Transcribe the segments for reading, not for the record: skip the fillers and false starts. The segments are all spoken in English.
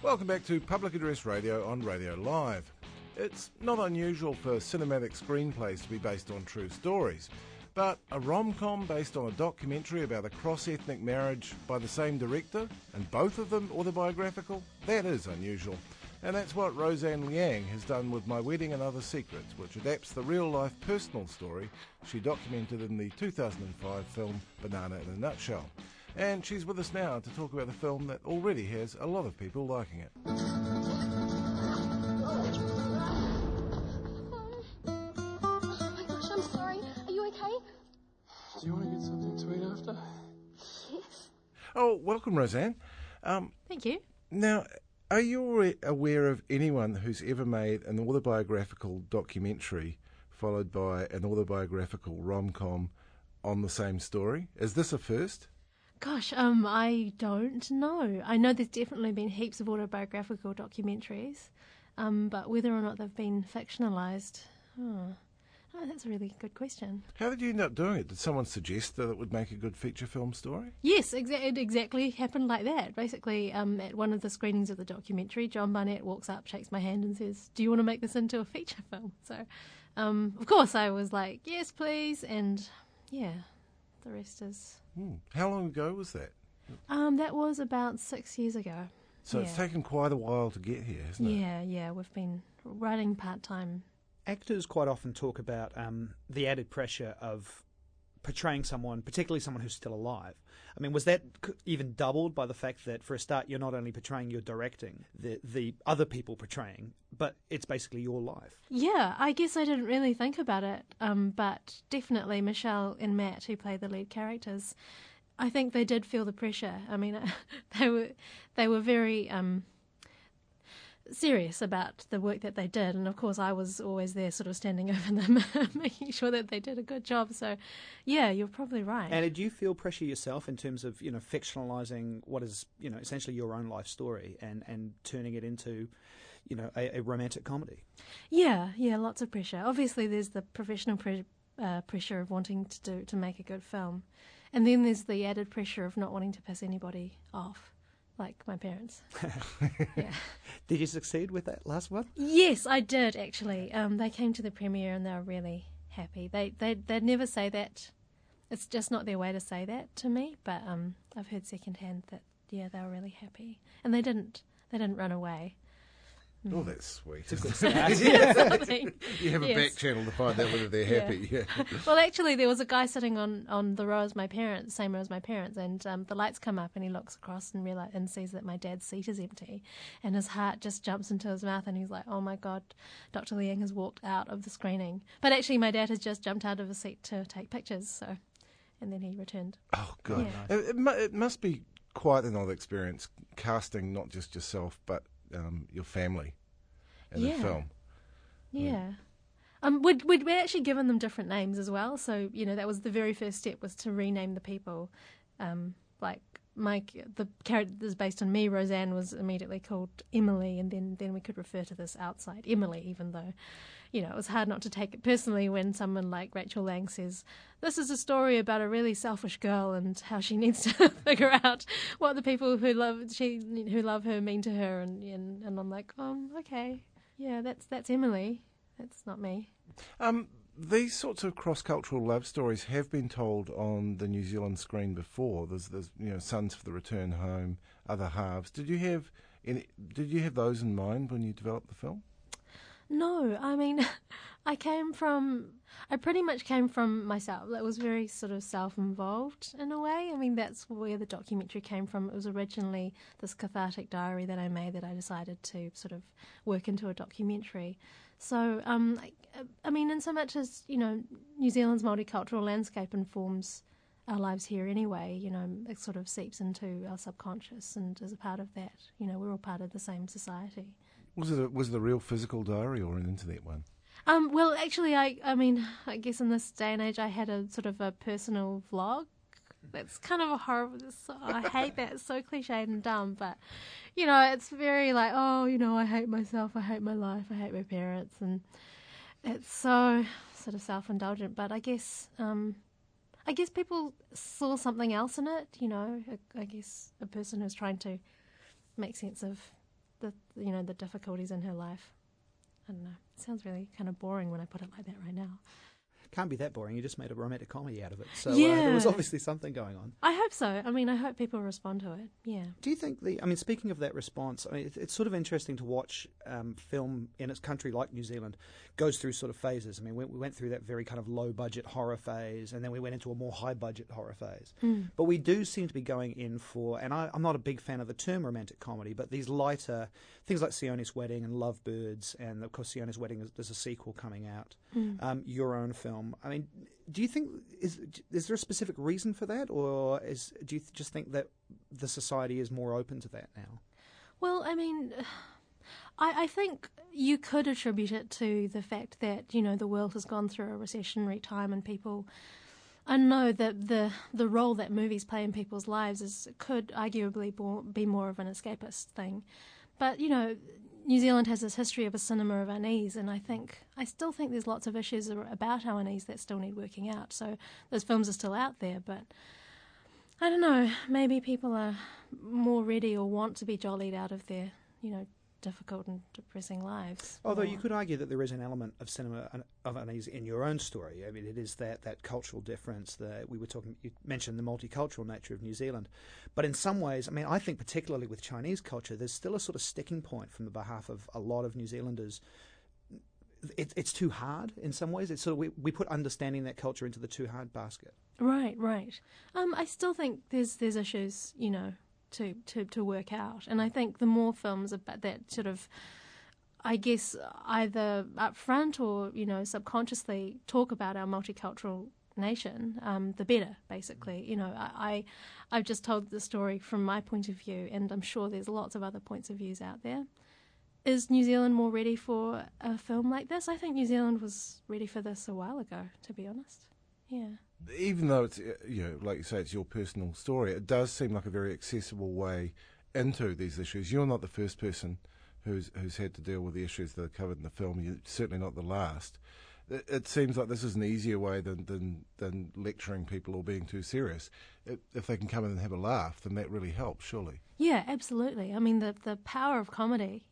Welcome back to Public Address Radio on Radio Live. It's not unusual for cinematic screenplays to be based on true stories, but a rom-com based on a documentary about a cross-ethnic marriage by the same director, and both of them autobiographical, that is unusual. And that's what Roseanne Liang has done with My Wedding and Other Secrets, which adapts the real-life personal story she documented in the 2005 film Banana in a Nutshell. And she's with us now to talk about the film that already has a lot of people liking it. Oh my gosh, I'm sorry. Are you okay? Do you want to get something to eat after? Yes. Oh, welcome, Roseanne. Thank you. Now, are you aware of anyone who's ever made an autobiographical documentary followed by an autobiographical rom-com on the same story? Is this a first? Gosh, I don't know. I know there's definitely been heaps of autobiographical documentaries, but whether or not they've been fictionalised, that's a really good question. How did you end up doing it? Did someone suggest that it would make a good feature film story? Yes, it exactly happened like that. Basically, at one of the screenings of the documentary, John Barnett walks up, shakes my hand and says, "Do you want to make this into a feature film?" So, of course, I was like, "Yes, please," and yeah, the rest is... How long ago was that? That was about 6 years ago. So it's taken quite a while to get here, hasn't it? Yeah, we've been writing part-time. Actors quite often talk about the added pressure of portraying someone, particularly someone who's still alive. I mean, was that even doubled by the fact that, for a start, you're not only portraying, you're directing the other people portraying, but it's basically your life? Yeah, I guess I didn't really think about it, but definitely Michelle and Matt, who play the lead characters, I think they did feel the pressure. I mean, they were very serious about the work that they did, and of course I was always there sort of standing over them making sure that they did a good job. So yeah, you're probably right. And did you feel pressure yourself in terms of, fictionalising what is, essentially your own life story and turning it into, a romantic comedy? Yeah, lots of pressure. Obviously there's the professional pressure of wanting to make a good film, and then there's the added pressure of not wanting to piss anybody off. Like my parents. Yeah. Did you succeed with that last one? Yes, I did actually. They came to the premiere and they were really happy. They'd never say that. It's just not their way to say that to me. But I've heard secondhand that they were really happy, and they didn't run away. Oh, that's sweet. It's a good start. You have a back channel to find out whether they're happy. Yeah. Well, actually, there was a guy sitting on the row as my parents, same row as my parents, and the lights come up and he looks across and sees that my dad's seat is empty, and his heart just jumps into his mouth and he's like, "Oh my God, Dr. Liang has walked out of the screening." But actually, my dad has just jumped out of his seat to take pictures, so, and then he returned. Oh, God. Yeah. It must be quite an odd experience casting not just yourself but your family in the film. Yeah. We'd actually given them different names as well, so that was the very first step, was to rename the people. Like the character that's based on me, Roseanne, was immediately called Emily, and then we could refer to this outside Emily, even though it was hard not to take it personally when someone like Rachel Lang says, "This is a story about a really selfish girl and how she needs to figure out what the people who love her mean to her," and I'm like, okay, yeah, that's Emily, that's not me. These sorts of cross-cultural love stories have been told on the New Zealand screen before. There's Sons for the Return Home, Other Halves. Did you have those in mind when you developed the film? No, I mean, I pretty much came from myself. That was very sort of self-involved in a way. I mean, that's where the documentary came from. It was originally this cathartic diary that I made that I decided to sort of work into a documentary. So, I mean, in so much as, New Zealand's multicultural landscape informs our lives here anyway, it sort of seeps into our subconscious and is a part of that. We're all part of the same society. Was it a real physical diary or an internet one? Well, actually, I guess in this day and age, I had a sort of a personal vlog. That's kind of a horrible... I hate that. It's so cliched and dumb, but, it's very like, I hate myself, I hate my life, I hate my parents, and it's so sort of self-indulgent. But I guess people saw something else in it, I guess a person who's trying to make sense of the difficulties in her life. I don't know. It sounds really kind of boring when I put it like that right now. Can't be that boring. You just made a romantic comedy out of it. So Yeah. there was obviously something going on. I hope so. I mean, I hope people respond to it. Yeah. Do you think speaking of that response, it's sort of interesting to watch film in its country like New Zealand goes through sort of phases. I mean, we went through that very kind of low-budget horror phase, and then we went into a more high-budget horror phase. But we do seem to be going in for, and I'm not a big fan of the term romantic comedy, but these lighter things like Sione's Wedding and Lovebirds, and of course Sione's Wedding, there's a sequel coming out, your own film. I mean, do you think, is there a specific reason for that, or do you just think that the society is more open to that now? Well, I mean, I think you could attribute it to the fact that, the world has gone through a recessionary time, and people, I know that the role that movies play in people's lives could arguably be more of an escapist thing. But, New Zealand has this history of a cinema of unease, and I still think there's lots of issues about our unease that still need working out. So those films are still out there, but I don't know, maybe people are more ready or want to be jollied out of their, difficult and depressing lives. Although you could argue that there is an element of cinema of unease in your own story. I mean, it is that cultural difference that we were talking. You mentioned the multicultural nature of New Zealand, but in some ways, I mean, I think particularly with Chinese culture, there's still a sort of sticking point from the behalf of a lot of New Zealanders. It's too hard in some ways. It's sort of we put understanding that culture into the too hard basket. Right. I still think there's issues, to work out. And I think the more films about that sort of, I guess, either up front or, subconsciously talk about our multicultural nation, the better, basically. I've just told the story from my point of view, and I'm sure there's lots of other points of views out there. Is New Zealand more ready for a film like this? I think New Zealand was ready for this a while ago, to be honest. Yeah. Even though it's, like you say, it's your personal story, it does seem like a very accessible way into these issues. You're not the first person who's had to deal with the issues that are covered in the film. You're certainly not the last. It seems like this is an easier way than lecturing people or being too serious. If they can come in and have a laugh, then that really helps, surely. Yeah, absolutely. I mean, the power of comedy,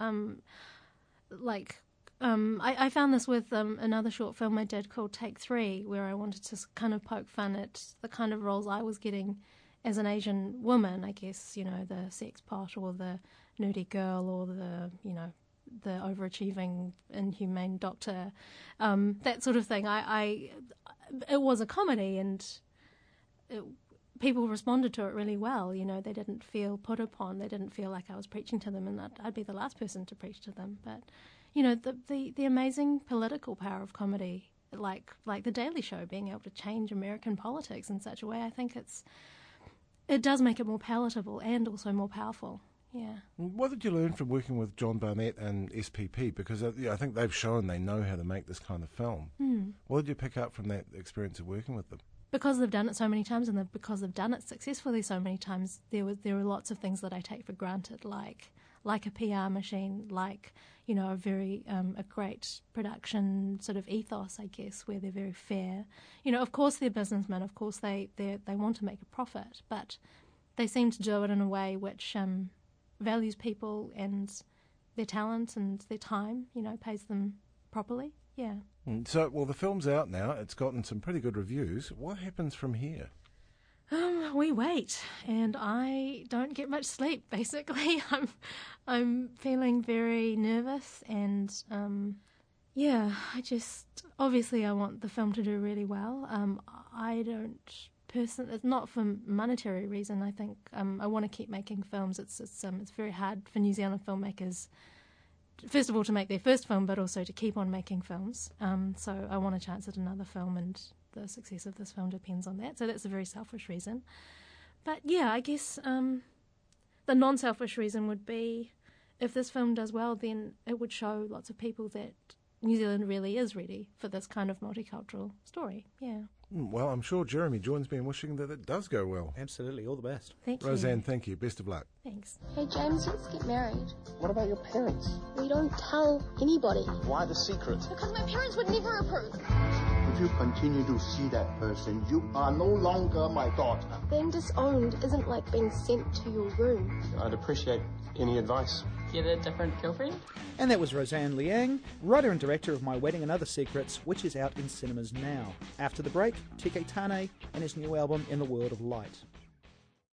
I found this with another short film I did called Take 3, where I wanted to kind of poke fun at the kind of roles I was getting as an Asian woman, I guess, the sex pot or the nerdy girl or the overachieving, inhumane doctor, that sort of thing. It was a comedy, and people responded to it really well. They didn't feel put upon. They didn't feel like I was preaching to them, and that I'd be the last person to preach to them. But the amazing political power of comedy, like The Daily Show, being able to change American politics in such a way, I think it does make it more palatable and also more powerful. Yeah. What did you learn from working with John Barnett and SPP? Because I think they've shown they know how to make this kind of film. What did you pick up from that experience of working with them? Because they've done it so many times, and because they've done it successfully so many times, there were lots of things that I take for granted, like a PR machine, like a very a great production sort of ethos, I guess, where they're very fair. Of course they're businessmen. Of course they want to make a profit, but they seem to do it in a way which values people and their talent and their time. Pays them properly. Yeah. So, the film's out now. It's gotten some pretty good reviews. What happens from here? We wait, and I don't get much sleep. Basically, I'm feeling very nervous, and obviously I want the film to do really well. I don't personally, it's not for monetary reason. I think I want to keep making films. It's very hard for New Zealand filmmakers, first of all, to make their first film, but also to keep on making films. So I want a chance at another film, and the success of this film depends on that. So that's a very selfish reason. But yeah, I guess the non-selfish reason would be, if this film does well, then it would show lots of people that New Zealand really is ready for this kind of multicultural story. Yeah. Well, I'm sure Jeremy joins me in wishing that it does go well. Absolutely. All the best. Thank you. Roseanne, thank you. Best of luck. Thanks. Hey, James, let's get married. What about your parents? We don't tell anybody. Why the secret? Because my parents would never approve. If you continue to see that person, you are no longer my daughter. Being disowned isn't like being sent to your room. I'd appreciate any advice. get a different girlfriend. And that was Roseanne Liang, writer and director of My Wedding and Other Secrets, which is out in cinemas now. After the break, TK Tane and his new album In the World of Light.